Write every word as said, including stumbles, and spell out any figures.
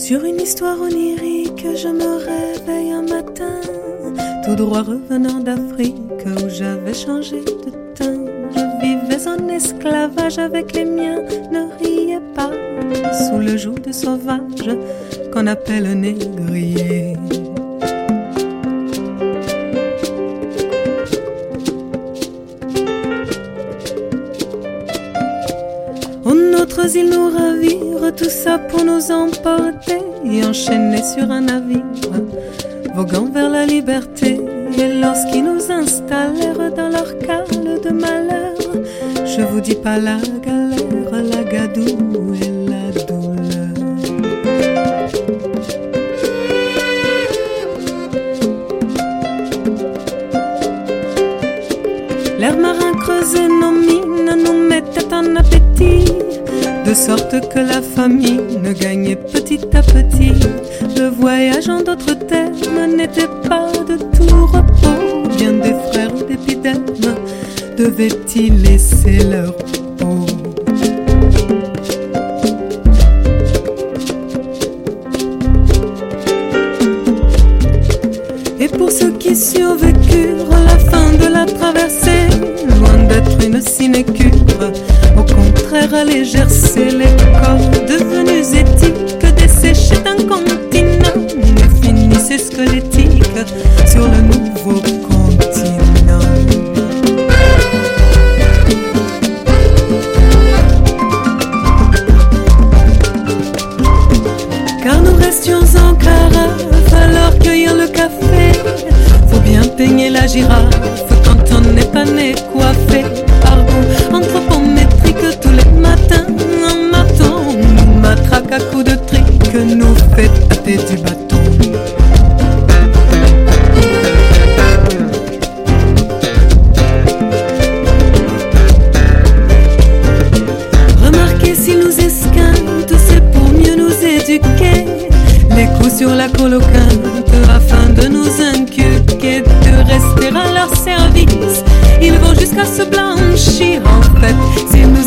Sur une histoire onirique, je me réveille un matin, tout droit revenant d'Afrique où j'avais changé de teint. Je vivais en esclavage avec les miens, ne riez pas, sous le joug de sauvage qu'on appelle négrier. Autres îles nous ravirent, tout ça pour nous emporter et enchaîner sur un navire, voguant vers la liberté. Et lorsqu'ils nous installèrent dans leur cale de malheur, je vous dis pas la galère, la gadoue et la douleur. L'air marin creusait nos mines, nous mettait en appétit, de sorte que la famille ne gagnait petit à petit. Le voyage en d'autres termes n'était pas de tout repos. Bien des frères d'épidème devaient-ils laisser leur peau? Et pour ceux qui survécurent la fin de la traversée, loin d'être une sinécure, au contraire allégercer les corps devenus éthiques, desséchés d'un continent, ne finissaient squelettiques sur le nouveau continent. Car nous restions en carafe alors cueillir le café. Faut bien peigner la girafe quand on n'est pas né coiffé. Par goût anthropométrique tous les matins, en maton nous matraque à coups de trick, nous fait taper du bâton. Remarquez s'ils nous esquintent, c'est pour mieux nous éduquer. Les coups sur la colocante afin de nous inculquer, de rester à leur service. Ils vont jusqu'à se blanchir en fait. S'ils nous